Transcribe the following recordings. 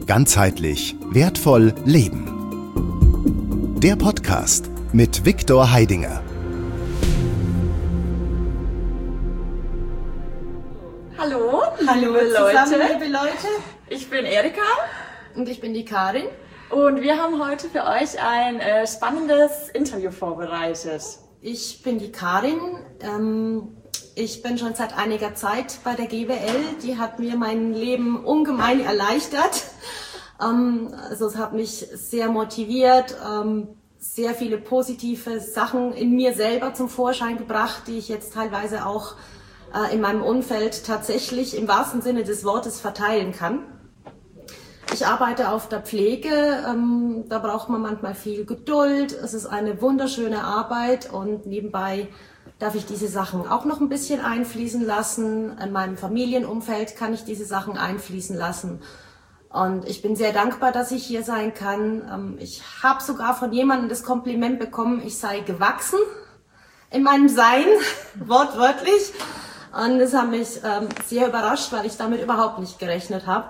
Ganzheitlich wertvoll leben. Der Podcast mit Viktor Heidinger. Hallo, Hallo liebe Leute. Ich bin Erika. Und ich bin die Karin. Und wir haben heute für euch ein spannendes Interview vorbereitet. Ich bin die Karin. Ich bin schon seit einiger Zeit bei der GWL. Die hat mir mein Leben ungemein erleichtert. Also es hat mich sehr motiviert, sehr viele positive Sachen in mir selber zum Vorschein gebracht, die ich jetzt teilweise auch in meinem Umfeld tatsächlich im wahrsten Sinne des Wortes verteilen kann. Ich arbeite auf der Pflege, da braucht man manchmal viel Geduld. Es ist eine wunderschöne Arbeit und nebenbei darf ich diese Sachen auch noch ein bisschen einfließen lassen. In meinem Familienumfeld kann ich diese Sachen einfließen lassen. Und ich bin sehr dankbar, dass ich hier sein kann. Ich habe sogar von jemandem das Kompliment bekommen, ich sei gewachsen in meinem Sein, wortwörtlich. Und das hat mich sehr überrascht, weil ich damit überhaupt nicht gerechnet habe.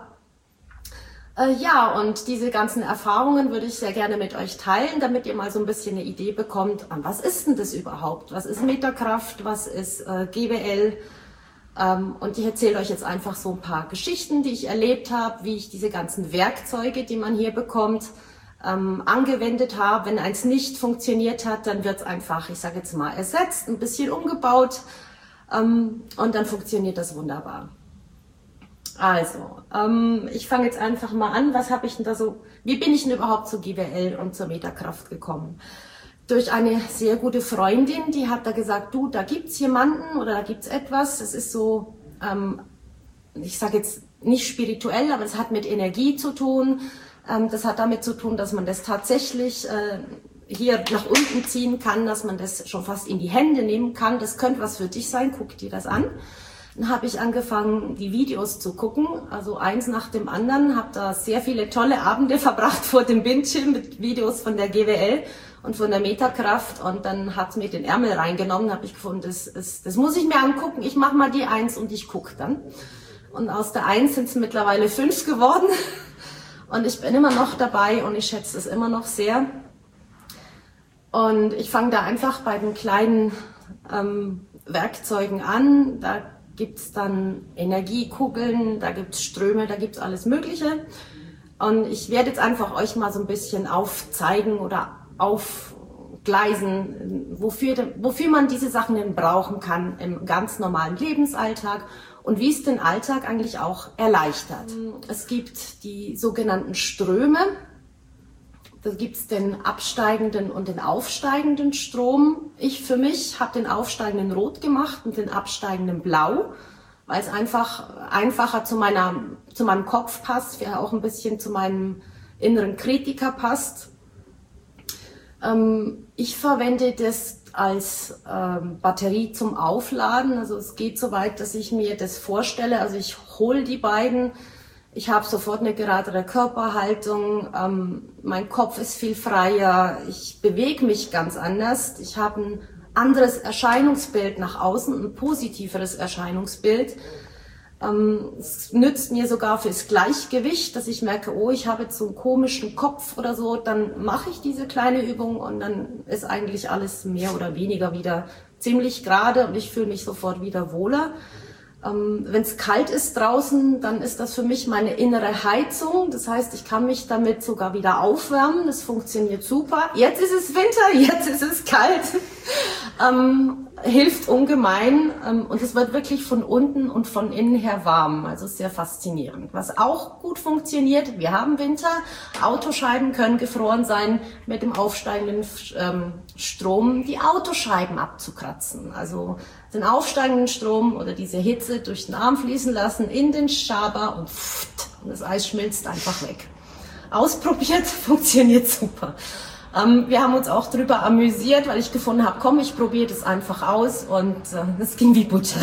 Ja, und diese ganzen Erfahrungen würde ich sehr gerne mit euch teilen, damit ihr mal so ein bisschen eine Idee bekommt, was ist denn das überhaupt? Was ist Metakraft? Was ist GWL? Und ich erzähle euch jetzt einfach so ein paar Geschichten, die ich erlebt habe, wie ich diese ganzen Werkzeuge, die man hier bekommt, angewendet habe. Wenn eins nicht funktioniert hat, dann wird es einfach, ich sage jetzt mal, ersetzt, ein bisschen umgebaut und dann funktioniert das wunderbar. Also, ich fange jetzt einfach mal an. Was habe ich denn da so? Wie bin ich denn überhaupt zur GWL und zur Metakraft gekommen? Durch eine sehr gute Freundin, die hat da gesagt, du, da gibt's jemanden oder da gibt's etwas. Das ist so, ich sage jetzt nicht spirituell, aber es hat mit Energie zu tun. Das hat damit zu tun, dass man das tatsächlich hier nach unten ziehen kann, dass man das schon fast in die Hände nehmen kann. Das könnte was für dich sein. Guck dir das an. Dann habe ich angefangen, die Videos zu gucken, also eins nach dem anderen, habe da sehr viele tolle Abende verbracht vor dem Bildschirm mit Videos von der GWL und von der Metakraft und dann hat es mir den Ärmel reingenommen, habe ich gefunden, das muss ich mir angucken, ich mache mal die 1 und ich gucke dann. Und aus der 1 sind es mittlerweile 5 geworden und ich bin immer noch dabei und ich schätze es immer noch sehr. Und ich fange da einfach bei den kleinen Werkzeugen an, da gibt's dann Energiekugeln, da gibt's Ströme, da gibt's alles Mögliche. Und ich werde jetzt einfach euch mal so ein bisschen aufzeigen oder aufgleisen, wofür man diese Sachen denn brauchen kann im ganz normalen Lebensalltag und wie es den Alltag eigentlich auch erleichtert. Es gibt die sogenannten Ströme. Da gibt's den absteigenden und den aufsteigenden Strom. Ich für mich habe den aufsteigenden rot gemacht und den absteigenden blau, weil es einfach einfacher zu meinem Kopf passt, ja auch ein bisschen zu meinem inneren Kritiker passt. Ich verwende das als Batterie zum Aufladen. Also es geht so weit, dass ich mir das vorstelle. Also ich hole die beiden. Ich habe sofort eine geradere Körperhaltung, mein Kopf ist viel freier, ich bewege mich ganz anders, ich habe ein anderes Erscheinungsbild nach außen, ein positiveres Erscheinungsbild. Es nützt mir sogar fürs Gleichgewicht, dass ich merke, oh, ich habe jetzt so einen komischen Kopf oder so, dann mache ich diese kleine Übung und dann ist eigentlich alles mehr oder weniger wieder ziemlich gerade und ich fühle mich sofort wieder wohler. Wenn es kalt ist draußen, dann ist das für mich meine innere Heizung. Das heißt, ich kann mich damit sogar wieder aufwärmen. Das funktioniert super. Jetzt ist es Winter, jetzt ist es kalt. Hilft ungemein und es wird wirklich von unten und von innen her warm. Also sehr faszinierend. Was auch gut funktioniert, wir haben Winter, Autoscheiben können gefroren sein, mit dem aufsteigenden Strom die Autoscheiben abzukratzen. Also den aufsteigenden Strom oder diese Hitze durch den Arm fließen lassen in den Schaber und das Eis schmilzt einfach weg. Ausprobiert, funktioniert super. Wir haben uns auch drüber amüsiert, weil ich gefunden habe, komm, ich probiere das einfach aus und das ging wie Butter.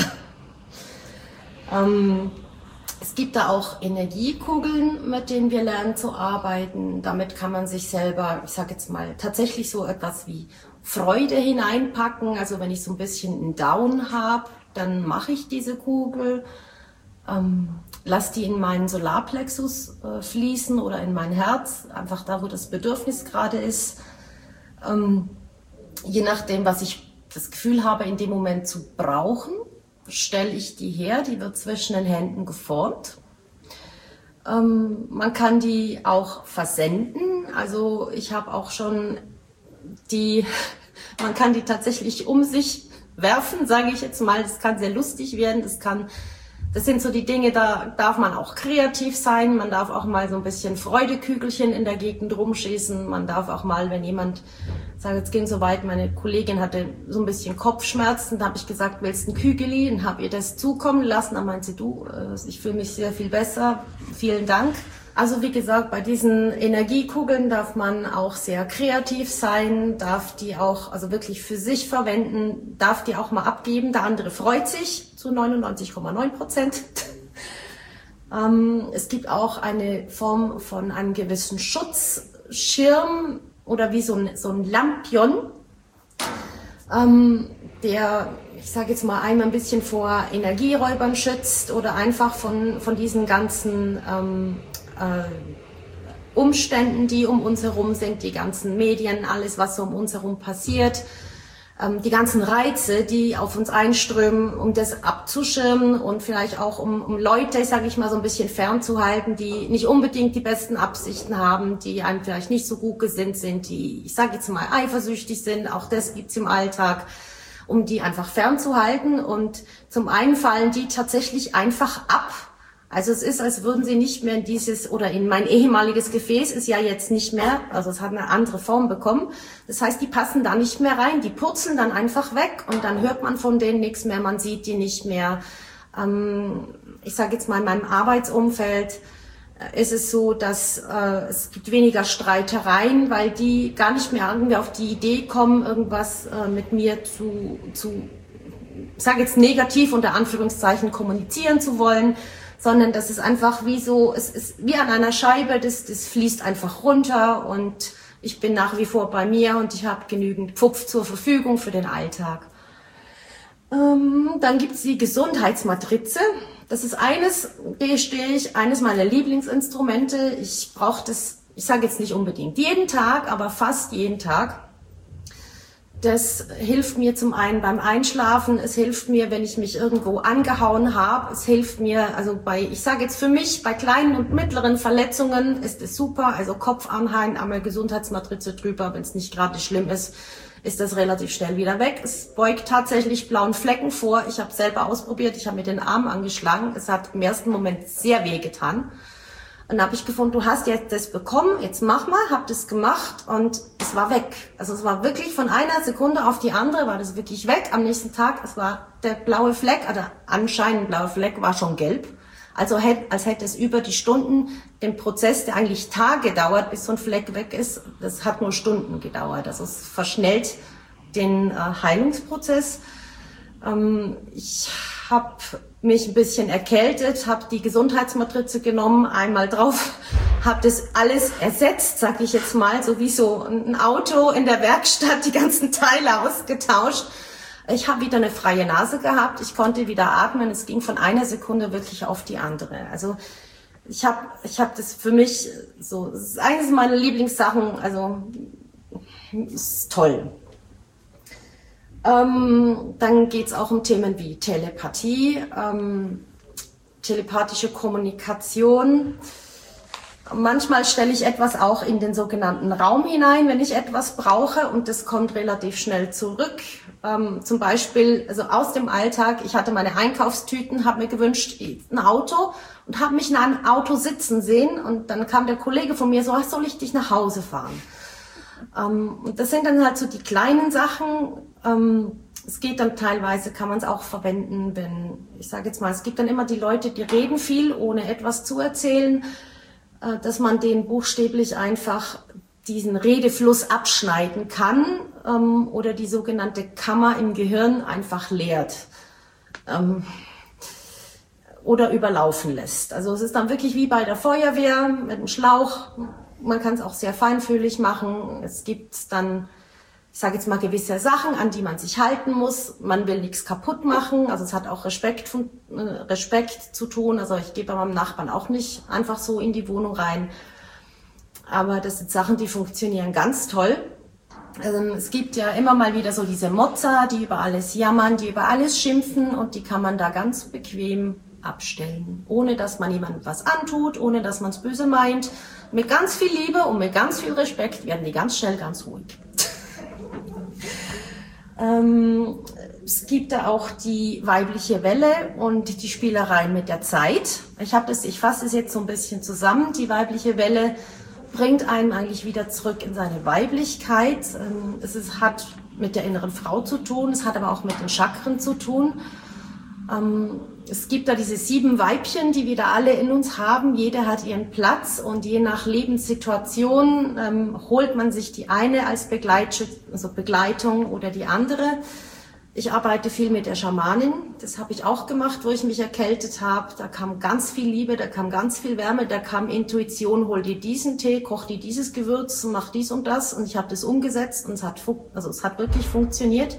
Es gibt da auch Energiekugeln, mit denen wir lernen zu arbeiten. Damit kann man sich selber, ich sage jetzt mal, tatsächlich so etwas wie Freude hineinpacken. Also wenn ich so ein bisschen einen Down habe, dann mache ich diese Kugel. lasse die in meinen Solarplexus fließen oder in mein Herz, einfach da, wo das Bedürfnis gerade ist. Je nachdem, was ich das Gefühl habe, in dem Moment zu brauchen, stelle ich die her, die wird zwischen den Händen geformt. Man kann die auch versenden, also ich habe auch schon man kann die tatsächlich um sich werfen, sage ich jetzt mal, das kann sehr lustig werden, das sind so die Dinge, da darf man auch kreativ sein, man darf auch mal so ein bisschen Freudekügelchen in der Gegend rumschießen, man darf auch mal, wenn jemand, sage jetzt ging so weit, meine Kollegin hatte so ein bisschen Kopfschmerzen, da habe ich gesagt, willst du ein Kügeli? Und habe ihr das zukommen lassen, dann meinte sie, du, ich fühle mich sehr viel besser, vielen Dank. Also wie gesagt, bei diesen Energiekugeln darf man auch sehr kreativ sein, darf die auch also wirklich für sich verwenden, darf die auch mal abgeben. Der andere freut sich zu 99,9%. Es gibt auch eine Form von einem gewissen Schutzschirm oder wie so ein Lampion, der, ich sage jetzt mal, einmal ein bisschen vor Energieräubern schützt oder einfach von diesen ganzen Umständen, die um uns herum sind, die ganzen Medien, alles, was so um uns herum passiert, die ganzen Reize, die auf uns einströmen, um das abzuschirmen und vielleicht auch um Leute, sage ich mal, so ein bisschen fernzuhalten, die nicht unbedingt die besten Absichten haben, die einem vielleicht nicht so gut gesinnt sind, die, ich sage jetzt mal, eifersüchtig sind, auch das gibt's im Alltag, um die einfach fernzuhalten. Und zum einen fallen die tatsächlich einfach ab. Also es ist, als würden sie nicht mehr in dieses, oder in mein ehemaliges Gefäß ist ja jetzt nicht mehr, also es hat eine andere Form bekommen. Das heißt, die passen da nicht mehr rein, die purzeln dann einfach weg und dann hört man von denen nichts mehr, man sieht die nicht mehr. Ich sage jetzt mal, in meinem Arbeitsumfeld ist es so, dass es gibt weniger Streitereien, weil die gar nicht mehr irgendwie auf die Idee kommen, irgendwas mit mir zu, ich sage jetzt negativ unter Anführungszeichen, kommunizieren zu wollen, sondern das ist einfach wie so, es ist wie an einer Scheibe, das fließt einfach runter und ich bin nach wie vor bei mir und ich habe genügend Pfupf zur Verfügung für den Alltag. Dann gibt's die Gesundheitsmatrize. Das ist eines meiner Lieblingsinstrumente. Ich brauche das, ich sage jetzt nicht unbedingt jeden Tag, aber fast jeden Tag. Das hilft mir zum einen beim Einschlafen, es hilft mir, wenn ich mich irgendwo angehauen habe, es hilft mir, also ich sage jetzt für mich, bei kleinen und mittleren Verletzungen ist es super, also Kopf anhängen, einmal Gesundheitsmatrize drüber, wenn es nicht gerade schlimm ist das relativ schnell wieder weg. Es beugt tatsächlich blauen Flecken vor, ich habe selber ausprobiert, ich habe mir den Arm angeschlagen, es hat im ersten Moment sehr weh getan. Und dann habe ich gefunden, du hast jetzt das bekommen, jetzt mach mal, habe das gemacht und es war weg. Also es war wirklich von einer Sekunde auf die andere, war das wirklich weg. Am nächsten Tag, es war der blaue Fleck, oder anscheinend blaue Fleck, war schon gelb. Also als hätte es über die Stunden, den Prozess, der eigentlich Tage dauert, bis so ein Fleck weg ist, das hat nur Stunden gedauert. Also es verschnellt den Heilungsprozess. Ich habe mich ein bisschen erkältet, habe die Gesundheitsmatrize genommen, einmal drauf, habe das alles ersetzt, sag ich jetzt mal, so wie so ein Auto in der Werkstatt, die ganzen Teile ausgetauscht. Ich habe wieder eine freie Nase gehabt, ich konnte wieder atmen, es ging von einer Sekunde wirklich auf die andere. Also ich hab das für mich so, das ist eines meiner Lieblingssachen, also ist toll. Dann geht's auch um Themen wie Telepathie, telepathische Kommunikation. Manchmal stelle ich etwas auch in den sogenannten Raum hinein, wenn ich etwas brauche und das kommt relativ schnell zurück. Zum Beispiel also aus dem Alltag, ich hatte meine Einkaufstüten, habe mir gewünscht ein Auto und habe mich in einem Auto sitzen sehen und dann kam der Kollege von mir so, soll ich dich nach Hause fahren? Und das sind dann halt so die kleinen Sachen. Es geht dann teilweise, kann man es auch verwenden, wenn, ich sage jetzt mal, es gibt dann immer die Leute, die reden viel, ohne etwas zu erzählen, dass man denen buchstäblich einfach diesen Redefluss abschneiden kann oder die sogenannte Kammer im Gehirn einfach leert oder überlaufen lässt. Also es ist dann wirklich wie bei der Feuerwehr mit einem Schlauch. Man kann es auch sehr feinfühlig machen. Es gibt dann ich sage jetzt mal, gewisse Sachen, an die man sich halten muss. Man will nichts kaputt machen, also es hat auch Respekt zu tun. Also ich gehe bei meinem Nachbarn auch nicht einfach so in die Wohnung rein. Aber das sind Sachen, die funktionieren ganz toll. Es gibt ja immer mal wieder so diese Motzer, die über alles jammern, die über alles schimpfen und die kann man da ganz bequem abstellen, ohne dass man jemandem was antut, ohne dass man es böse meint. Mit ganz viel Liebe und mit ganz viel Respekt werden die ganz schnell ganz ruhig. Es gibt da auch die weibliche Welle und die Spielereien mit der Zeit. Ich fasse es jetzt so ein bisschen zusammen. Die weibliche Welle bringt einen eigentlich wieder zurück in seine Weiblichkeit. Hat mit der inneren Frau zu tun, es hat aber auch mit den Chakren zu tun. Es gibt da diese 7 Weibchen, die wir da alle in uns haben. Jeder hat ihren Platz und je nach Lebenssituation holt man sich die eine als Begleitung oder die andere. Ich arbeite viel mit der Schamanin. Das habe ich auch gemacht, wo ich mich erkältet habe. Da kam ganz viel Liebe, da kam ganz viel Wärme, da kam Intuition, hol dir diesen Tee, koch dir dieses Gewürz, mach dies und das. Und ich habe das umgesetzt und es hat wirklich funktioniert.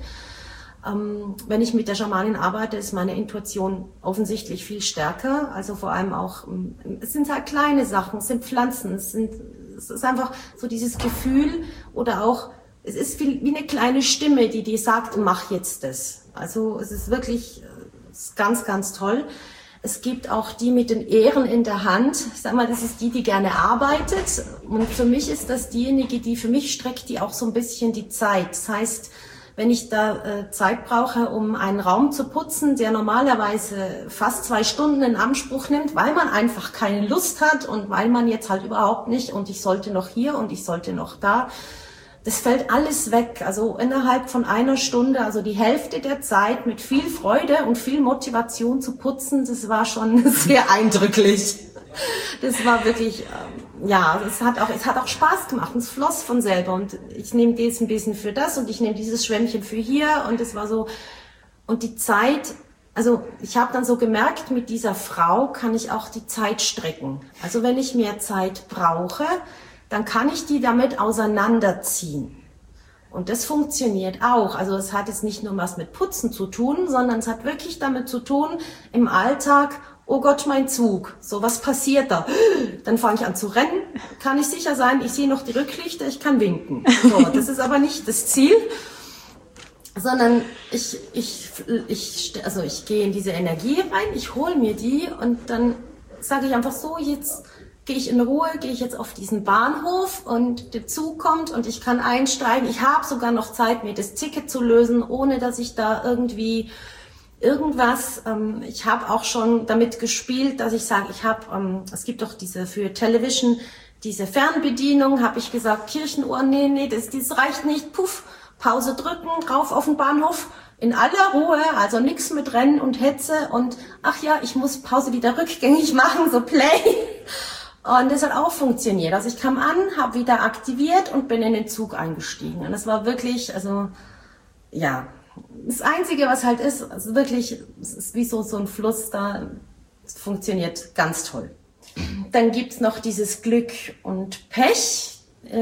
Wenn ich mit der Schamanin arbeite, ist meine Intuition offensichtlich viel stärker. Also vor allem auch, es sind halt kleine Sachen, es sind Pflanzen, es ist einfach so dieses Gefühl oder auch, es ist wie eine kleine Stimme, die dir sagt, mach jetzt das. Also es ist wirklich ganz, ganz toll. Es gibt auch die mit den Ähren in der Hand. Ich sag mal, das ist die gerne arbeitet. Und für mich ist das diejenige, die für mich streckt, die auch so ein bisschen die Zeit. Das heißt, wenn ich da Zeit brauche, um einen Raum zu putzen, der normalerweise fast 2 Stunden in Anspruch nimmt, weil man einfach keine Lust hat und weil man jetzt halt überhaupt nicht und ich sollte noch hier und ich sollte noch da, das fällt alles weg. Also innerhalb von 1 Stunde, also die Hälfte der Zeit mit viel Freude und viel Motivation zu putzen, das war schon sehr eindrücklich. Das war wirklich, es hat auch Spaß gemacht und es floss von selber und ich nehme das ein bisschen für das und ich nehme dieses Schwämmchen für hier und es war so, und die Zeit, also ich habe dann so gemerkt, mit dieser Frau kann ich auch die Zeit strecken. Also wenn ich mehr Zeit brauche, dann kann ich die damit auseinanderziehen. Und das funktioniert auch. Also es hat jetzt nicht nur was mit Putzen zu tun, sondern es hat wirklich damit zu tun, im Alltag, oh Gott, mein Zug, so was passiert da? Dann fange ich an zu rennen, kann ich sicher sein, ich sehe noch die Rücklichter, ich kann winken. So, das ist aber nicht das Ziel, sondern ich gehe in diese Energie rein, ich hole mir die und dann sage ich einfach so, jetzt gehe ich in Ruhe, gehe ich jetzt auf diesen Bahnhof und der Zug kommt und ich kann einsteigen. Ich habe sogar noch Zeit, mir das Ticket zu lösen, ohne dass ich da irgendwie irgendwas, ich habe auch schon damit gespielt, dass ich sage, es gibt doch diese für Television, diese Fernbedienung, habe ich gesagt, Kirchenuhr, nee, das reicht nicht, puff, Pause drücken, rauf auf den Bahnhof, in aller Ruhe, also nichts mit Rennen und Hetze und ach ja, ich muss Pause wieder rückgängig machen, so Play. Und das hat auch funktioniert. Also ich kam an, habe wieder aktiviert und bin in den Zug eingestiegen. Und das war wirklich, also ja, das Einzige, was halt ist, also wirklich, es ist wie so ein Fluss da, es funktioniert ganz toll. Dann gibt's noch dieses Glück und Pech.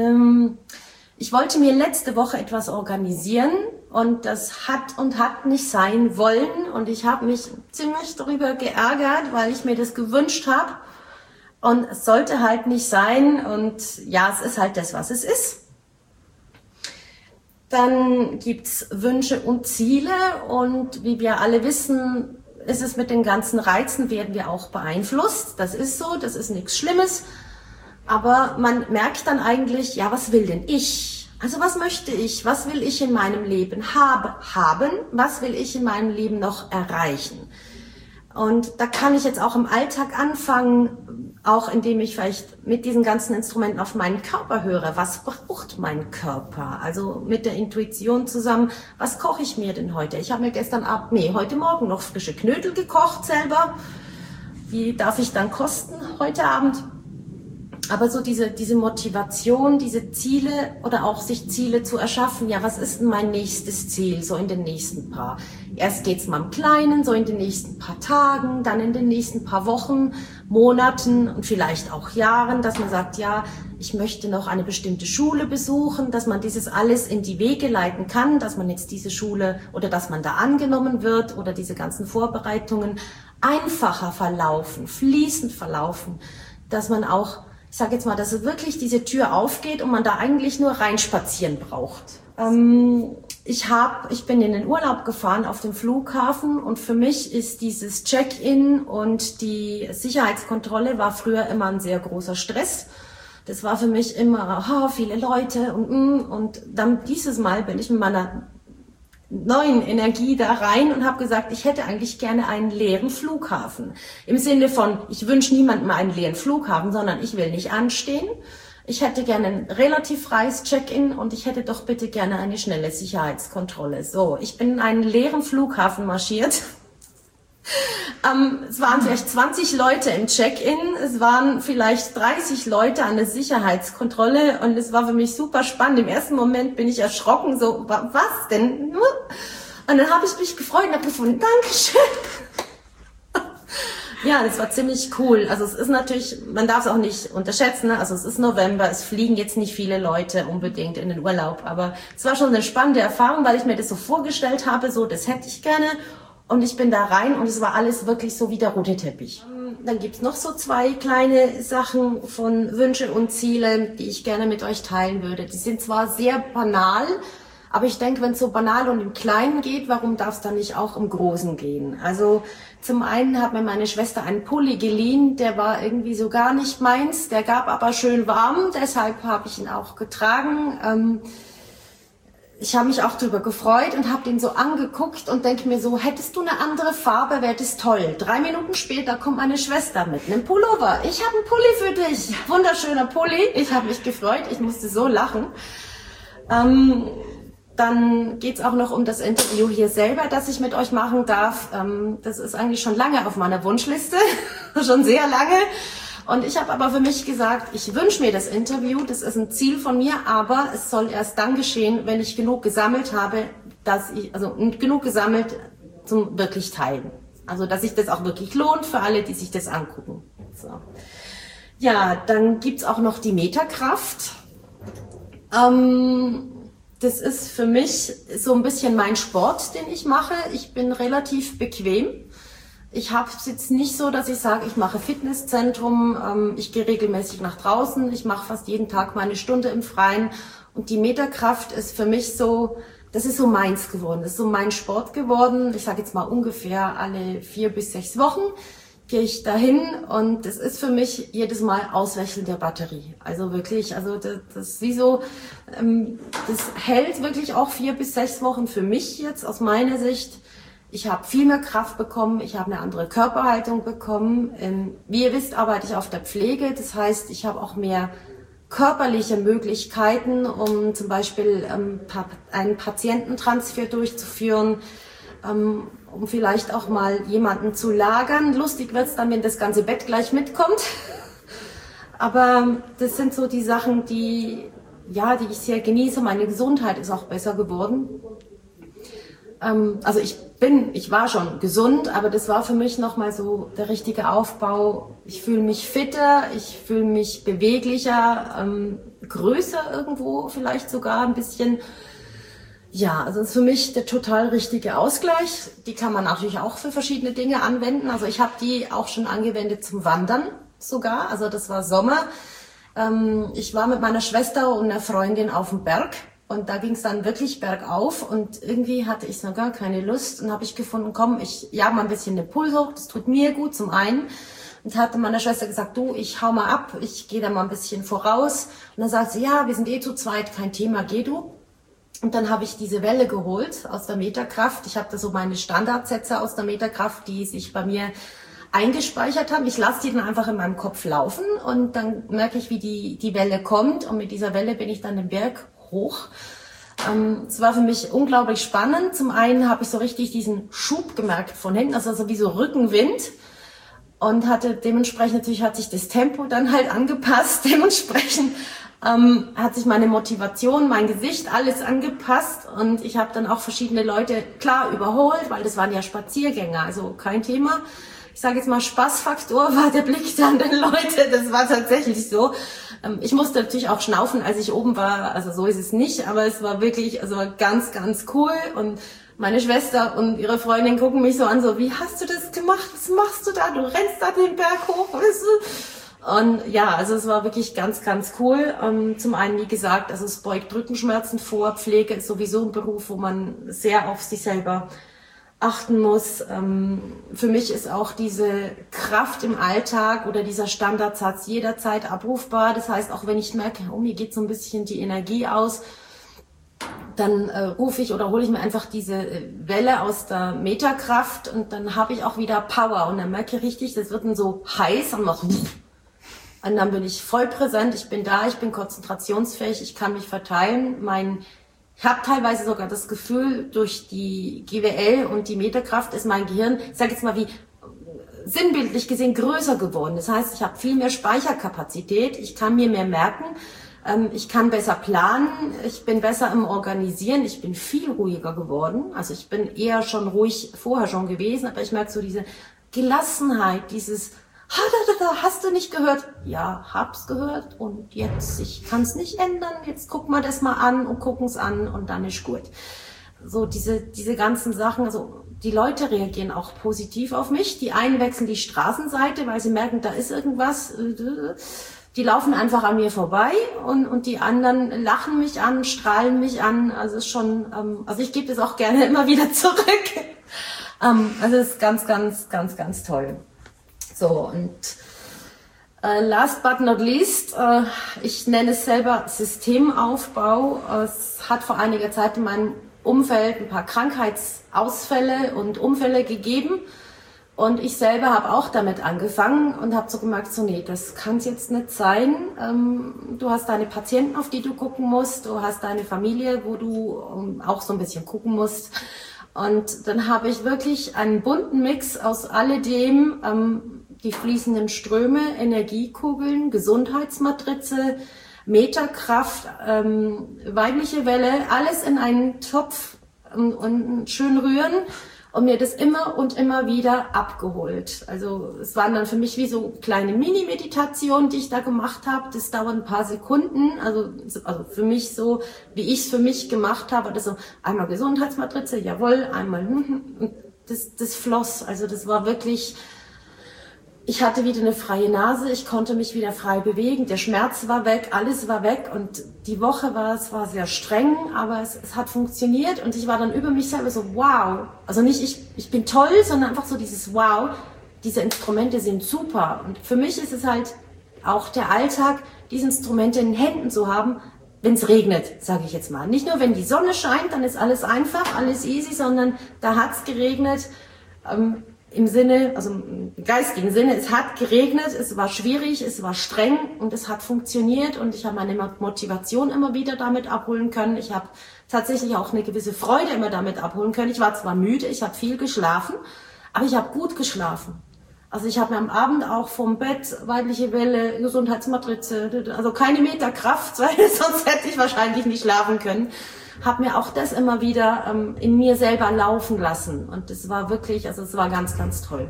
Ich wollte mir letzte Woche etwas organisieren und das hat nicht sein wollen. Und ich habe mich ziemlich darüber geärgert, weil ich mir das gewünscht habe. Und es sollte halt nicht sein und ja, es ist halt das, was es ist. Dann gibt's Wünsche und Ziele und wie wir alle wissen, ist es mit den ganzen Reizen, werden wir auch beeinflusst. Das ist so, das ist nichts Schlimmes. Aber man merkt dann eigentlich, ja, was will denn ich? Also was möchte ich? Was will ich in meinem Leben haben? Was will ich in meinem Leben noch erreichen? Und da kann ich jetzt auch im Alltag anfangen, auch indem ich vielleicht mit diesen ganzen Instrumenten auf meinen Körper höre. Was braucht mein Körper? Also mit der Intuition zusammen, was koche ich mir denn heute? Ich habe mir heute Morgen noch frische Knödel gekocht selber. Wie darf ich dann kosten heute Abend? Aber so diese Motivation, diese Ziele oder auch sich Ziele zu erschaffen, ja, was ist denn mein nächstes Ziel, so in den nächsten paar? Erst geht's mal im Kleinen, so in den nächsten paar Tagen, dann in den nächsten paar Wochen, Monaten und vielleicht auch Jahren, dass man sagt, ja, ich möchte noch eine bestimmte Schule besuchen, dass man dieses alles in die Wege leiten kann, dass man jetzt diese Schule oder dass man da angenommen wird oder diese ganzen Vorbereitungen einfacher verlaufen, fließend verlaufen, dass man auch, ich sage jetzt mal, dass es wirklich diese Tür aufgeht und man da eigentlich nur reinspazieren braucht. Ich bin in den Urlaub gefahren auf dem Flughafen und für mich ist dieses Check-in und die Sicherheitskontrolle war früher immer ein sehr großer Stress. Das war für mich immer, viele Leute und dann dieses Mal bin ich mit meiner neuen Energie da rein und habe gesagt, ich hätte eigentlich gerne einen leeren Flughafen. Im Sinne von, ich wünsche niemandem einen leeren Flughafen, sondern ich will nicht anstehen. Ich hätte gerne ein relativ freies Check-in und ich hätte doch bitte gerne eine schnelle Sicherheitskontrolle. So, ich bin in einen leeren Flughafen marschiert. Es waren vielleicht 20 Leute im Check-in, es waren vielleicht 30 Leute an der Sicherheitskontrolle und es war für mich super spannend. Im ersten Moment bin ich erschrocken, so, was denn? Und dann habe ich mich gefreut und habe gefunden, Dankeschön. Ja, das war ziemlich cool. Also es ist natürlich, man darf es auch nicht unterschätzen, ne? Also es ist November, es fliegen jetzt nicht viele Leute unbedingt in den Urlaub, aber es war schon eine spannende Erfahrung, weil ich mir das so vorgestellt habe, so, das hätte ich gerne. Und ich bin da rein und es war alles wirklich so wie der rote Teppich. Dann gibt's noch so 2 kleine Sachen von Wünsche und Ziele, die ich gerne mit euch teilen würde. Die sind zwar sehr banal, aber ich denke, wenn es so banal und im Kleinen geht, warum darf es dann nicht auch im Großen gehen? Also zum einen hat mir meine Schwester einen Pulli geliehen, der war irgendwie so gar nicht meins, der gab aber schön warm, deshalb habe ich ihn auch getragen. Ich habe mich auch drüber gefreut und habe den so angeguckt und denke mir so, hättest du eine andere Farbe, wäre das toll. 3 Minuten später kommt meine Schwester mit einem Pullover. Ich habe einen Pulli für dich. Wunderschöner Pulli. Ich habe mich gefreut. Ich musste so lachen. Dann geht's auch noch um das Interview hier selber, das ich mit euch machen darf. Das ist eigentlich schon lange auf meiner Wunschliste. Schon sehr lange. Und ich habe aber für mich gesagt, ich wünsche mir das Interview, das ist ein Ziel von mir, aber es soll erst dann geschehen, wenn ich genug gesammelt habe, genug gesammelt zum wirklich teilen. Also, dass sich das auch wirklich lohnt für alle, die sich das angucken. So. Ja, dann gibt's auch noch die Metakraft. Das ist für mich so ein bisschen mein Sport, den ich mache. Ich bin relativ bequem. Ich habe es jetzt nicht so, dass ich sage, ich mache Fitnesszentrum, ich gehe regelmäßig nach draußen, ich mache fast jeden Tag meine Stunde im Freien und die Metakraft ist für mich so, das ist so meins geworden, das ist so mein Sport geworden. Ich sage jetzt mal ungefähr alle 4 bis 6 Wochen gehe ich dahin und das ist für mich jedes Mal Auswechseln der Batterie. Also wirklich, also das ist wie so, das hält wirklich auch 4 bis 6 Wochen für mich jetzt aus meiner Sicht. Ich habe viel mehr Kraft bekommen, ich habe eine andere Körperhaltung bekommen. Wie ihr wisst, arbeite ich auf der Pflege, das heißt, ich habe auch mehr körperliche Möglichkeiten, um zum Beispiel einen Patiententransfer durchzuführen, um vielleicht auch mal jemanden zu lagern. Lustig wird's dann, wenn das ganze Bett gleich mitkommt. Aber das sind so die Sachen, die ich sehr genieße. Meine Gesundheit ist auch besser geworden. Also ich war schon gesund, aber das war für mich nochmal so der richtige Aufbau. Ich fühle mich fitter, ich fühle mich beweglicher, größer irgendwo vielleicht sogar ein bisschen. Ja, also das ist für mich der total richtige Ausgleich. Die kann man natürlich auch für verschiedene Dinge anwenden. Also ich habe die auch schon angewendet zum Wandern sogar. Also das war Sommer. Ich war mit meiner Schwester und einer Freundin auf dem Berg. Und da ging es dann wirklich bergauf und irgendwie hatte ich so gar keine Lust und habe ich gefunden, komm, ich jag mal ein bisschen den Puls hoch, das tut mir gut zum einen. Und hatte meiner Schwester gesagt, du, ich hau mal ab, ich gehe da mal ein bisschen voraus. Und dann sagt sie, ja, wir sind zu zweit, kein Thema, geh du. Und dann habe ich diese Welle geholt aus der Metakraft. Ich habe da so meine Standardsätze aus der Metakraft, die sich bei mir eingespeichert haben. Ich lasse die dann einfach in meinem Kopf laufen und dann merke ich, wie die Welle kommt. Und mit dieser Welle bin ich dann den Berg hoch. Es war für mich unglaublich spannend. Zum einen habe ich so richtig diesen Schub gemerkt von hinten, also so wie so Rückenwind. und hatte dementsprechend, natürlich hat sich das Tempo dann halt angepasst, dementsprechend hat sich meine Motivation, mein Gesicht, alles angepasst und ich habe dann auch verschiedene Leute klar überholt, weil das waren ja Spaziergänger, also kein Thema. Ich sage jetzt mal, Spaßfaktor war der Blick der anderen Leute, das war tatsächlich so. Ich musste natürlich auch schnaufen, als ich oben war, also so ist es nicht, aber es war wirklich, also ganz, ganz cool und meine Schwester und ihre Freundin gucken mich so an, so, wie hast du das gemacht? Was machst du da? Du rennst da den Berg hoch, weißt du? Und ja, also es war wirklich ganz, ganz cool. Zum einen, wie gesagt, also es beugt Rückenschmerzen vor. Pflege ist sowieso ein Beruf, wo man sehr auf sich selber achten muss. Für mich ist auch diese Kraft im Alltag oder dieser Standardsatz jederzeit abrufbar. Das heißt, auch wenn ich merke, oh, mir geht so ein bisschen die Energie aus, dann rufe ich oder hole ich mir einfach diese Welle aus der Meterkraft und dann habe ich auch wieder Power und dann merke ich richtig, das wird dann so heiß und noch und dann bin ich voll präsent, ich bin da, ich bin konzentrationsfähig, ich kann mich verteilen. Ich habe teilweise sogar das Gefühl, durch die GWL und die Meterkraft ist mein Gehirn, ich sage jetzt mal wie sinnbildlich gesehen, größer geworden. Das heißt, ich habe viel mehr Speicherkapazität, ich kann mir mehr merken. Ich kann besser planen, ich bin besser im Organisieren, ich bin viel ruhiger geworden. Also ich bin eher schon ruhig vorher schon gewesen, aber ich merke so diese Gelassenheit, dieses hast du nicht gehört? Ja, hab's gehört und jetzt, ich kann's nicht ändern, jetzt gucken wir das mal an und gucken's an und dann ist gut. So diese ganzen Sachen, also die Leute reagieren auch positiv auf mich. Die einen wechseln die Straßenseite, weil sie merken, da ist irgendwas. Die laufen einfach an mir vorbei und die anderen lachen mich an, strahlen mich an. Also ist schon, also ich gebe das auch gerne immer wieder zurück. Also es ist ganz, ganz, ganz, ganz toll. So und last but not least, ich nenne es selber Systemaufbau. Es hat vor einiger Zeit in meinem Umfeld ein paar Krankheitsausfälle und Unfälle gegeben. Und ich selber habe auch damit angefangen und habe so gemerkt, so nee, das kann es jetzt nicht sein. Du hast deine Patienten, auf die du gucken musst, du hast deine Familie, wo du auch so ein bisschen gucken musst. Und dann habe ich wirklich einen bunten Mix aus alledem, die fließenden Ströme, Energiekugeln, Gesundheitsmatrize, Meterkraft, weibliche Welle, alles in einen Topf und schön rühren. Und mir das immer und immer wieder abgeholt. Also es waren dann für mich wie so kleine Mini-Meditationen, die ich da gemacht habe. Das dauert ein paar Sekunden. Also für mich so, wie ich es für mich gemacht habe. Das so einmal Gesundheitsmatrize, jawohl, einmal und das floss. Also das war wirklich, ich hatte wieder eine freie Nase, ich konnte mich wieder frei bewegen, der Schmerz war weg, alles war weg und die Woche es war sehr streng, aber es hat funktioniert und ich war dann über mich selber so, wow, also nicht ich bin toll, sondern einfach so dieses wow, diese Instrumente sind super und für mich ist es halt auch der Alltag, diese Instrumente in den Händen zu haben, wenn es regnet, sage ich jetzt mal. Nicht nur, wenn die Sonne scheint, dann ist alles einfach, alles easy, sondern da hat es geregnet, im Sinne, also im geistigen Sinne, es hat geregnet, es war schwierig, es war streng und es hat funktioniert und ich habe meine Motivation immer wieder damit abholen können. Ich habe tatsächlich auch eine gewisse Freude immer damit abholen können. Ich war zwar müde, ich habe viel geschlafen, aber ich habe gut geschlafen. Also ich habe mir am Abend auch vom Bett weibliche Welle, Gesundheitsmatrize, also keine Meterkraft, weil sonst hätte ich wahrscheinlich nicht schlafen können. Habe mir auch das immer wieder in mir selber laufen lassen. Und das war wirklich, also es war ganz, ganz toll.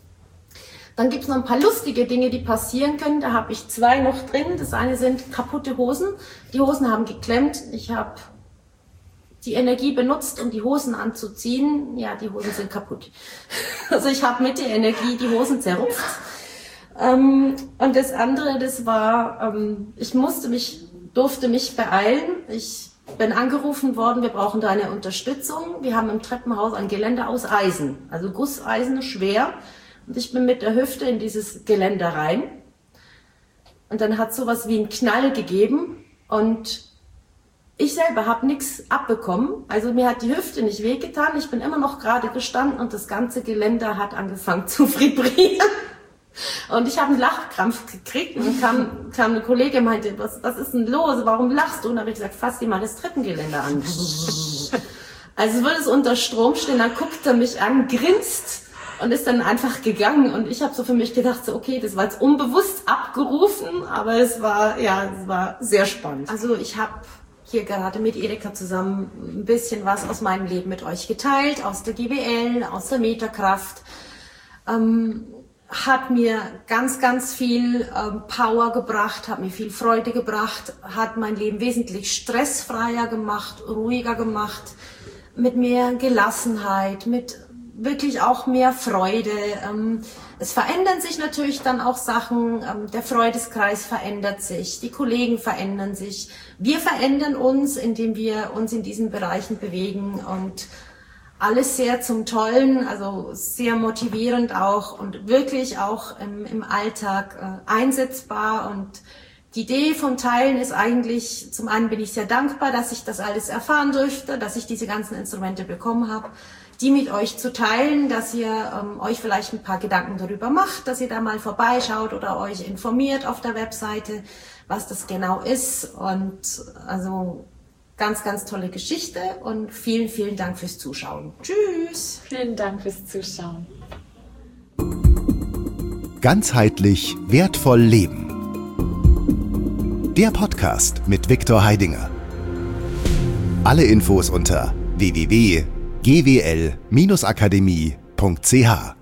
Dann gibt es noch ein paar lustige Dinge, die passieren können. Da habe ich zwei noch drin. Das eine sind kaputte Hosen. Die Hosen haben geklemmt. Ich habe die Energie benutzt, um die Hosen anzuziehen. Ja, die Hosen sind kaputt. Also ich habe mit der Energie die Hosen zerrupft. Und das andere, das war, ich durfte mich beeilen. Ich bin angerufen worden, wir brauchen deine Unterstützung. Wir haben im Treppenhaus ein Geländer aus Eisen, also Gusseisen, schwer. Und ich bin mit der Hüfte in dieses Geländer rein. Und dann hat es sowas wie einen Knall gegeben. Und ich selber habe nichts abbekommen. Also mir hat die Hüfte nicht wehgetan. Ich bin immer noch gerade gestanden und das ganze Geländer hat angefangen zu vibrieren. Und ich habe einen Lachkrampf gekriegt und kam eine Kollegin und meinte, was ist denn los, warum lachst du? Und dann habe ich gesagt, fass dir mal das Treppengeländer an. Also würde es unter Strom stehen, dann guckt er mich an, grinst und ist dann einfach gegangen. Und ich habe so für mich gedacht, so okay, das war jetzt unbewusst abgerufen, aber es war sehr spannend. Also ich habe hier gerade mit Erika zusammen ein bisschen was aus meinem Leben mit euch geteilt, aus der GWL, aus der Metakraft. Hat mir ganz, ganz viel Power gebracht, hat mir viel Freude gebracht, hat mein Leben wesentlich stressfreier gemacht, ruhiger gemacht, mit mehr Gelassenheit, mit wirklich auch mehr Freude. Es verändern sich natürlich dann auch Sachen, der Freudeskreis verändert sich, die Kollegen verändern sich, wir verändern uns, indem wir uns in diesen Bereichen bewegen und alles sehr zum Tollen, also sehr motivierend auch und wirklich auch im Alltag einsetzbar. Und die Idee vom Teilen ist eigentlich, zum einen bin ich sehr dankbar, dass ich das alles erfahren durfte, dass ich diese ganzen Instrumente bekommen habe, die mit euch zu teilen, dass ihr euch vielleicht ein paar Gedanken darüber macht, dass ihr da mal vorbeischaut oder euch informiert auf der Webseite, was das genau ist. Und also ganz, ganz tolle Geschichte und vielen, vielen Dank fürs Zuschauen. Tschüss. Vielen Dank fürs Zuschauen. Ganzheitlich wertvoll leben. Der Podcast mit Viktor Heidinger. Alle Infos unter www.gwl-akademie.ch